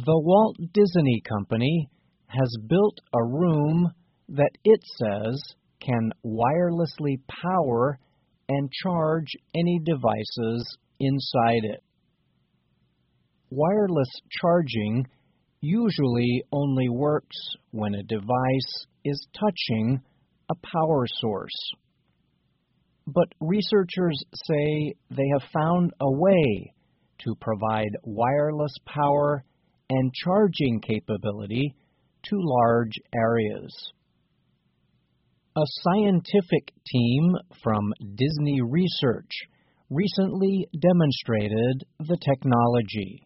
The Walt Disney Company has built a room that it says can wirelessly power and charge any devices inside it. Wireless charging usually only works when a device is touching a power source. But researchers say they have found a way to provide wireless power and charging capability to large areas. A scientific team from Disney Research recently demonstrated the technology.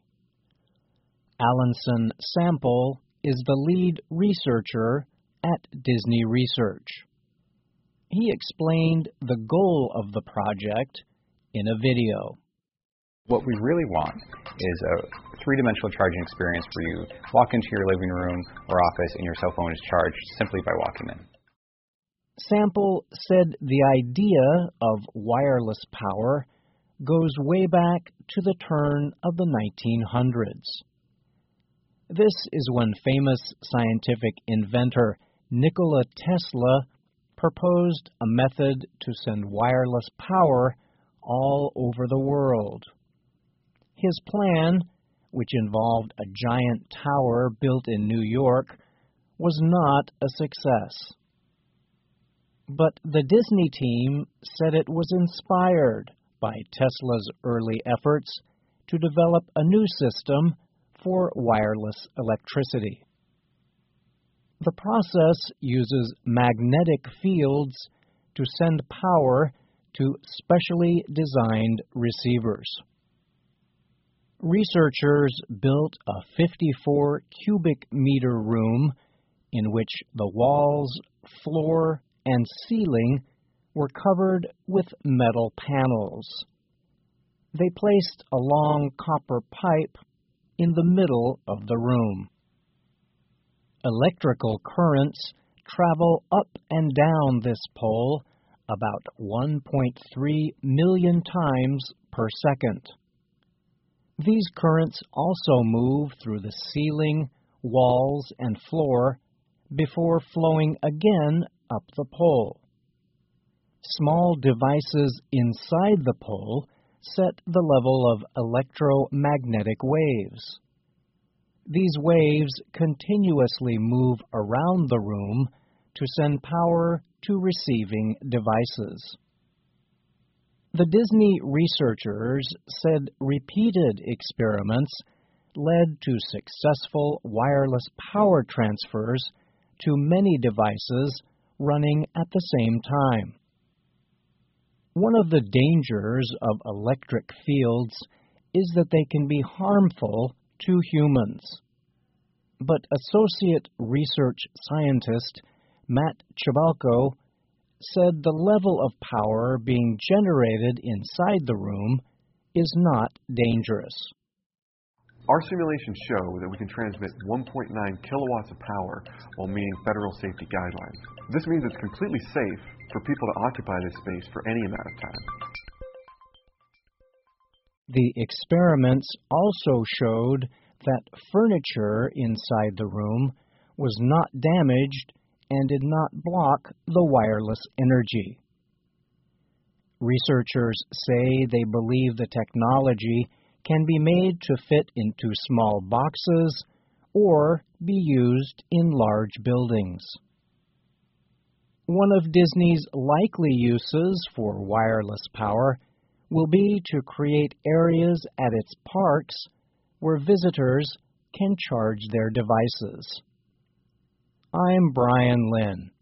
Alanson Sample is the lead researcher at Disney Research. He explained the goal of the project in a video. What we really want is a three-dimensional charging experience where you walk into your living room or office and your cell phone is charged simply by walking in. Sample said the idea of wireless power goes way back to the turn of the 1900s. This is when famous scientific inventor Nikola Tesla proposed a method to send wireless power all over the world. His plan, which involved a giant tower built in New York, was not a success. But the Disney team said it was inspired by Tesla's early efforts to develop a new system for wireless electricity. The process uses magnetic fields to send power to specially designed receivers. Researchers built a 54 cubic meter room in which the walls, floor, and ceiling were covered with metal panels. They placed a long copper pipe in the middle of the room. Electrical currents travel up and down this pole about 1.3 million times per second. These currents also move through the ceiling, walls, and floor before flowing again up the pole. Small devices inside the pole set the level of electromagnetic waves. These waves continuously move around the room to send power to receiving devices. The Disney researchers said repeated experiments led to successful wireless power transfers to many devices running at the same time. One of the dangers of electric fields is that they can be harmful to humans. But Associate Research Scientist Matt Chabalko said the level of power being generated inside the room is not dangerous. Our simulations show that we can transmit 1.9 kilowatts of power while meeting federal safety guidelines. This means it's completely safe for people to occupy this space for any amount of time. The experiments also showed that furniture inside the room was not damaged and did not block the wireless energy. Researchers say they believe the technology can be made to fit into small boxes or be used in large buildings. One of Disney's likely uses for wireless power will be to create areas at its parks where visitors can charge their devices. I'm Brian Lynn.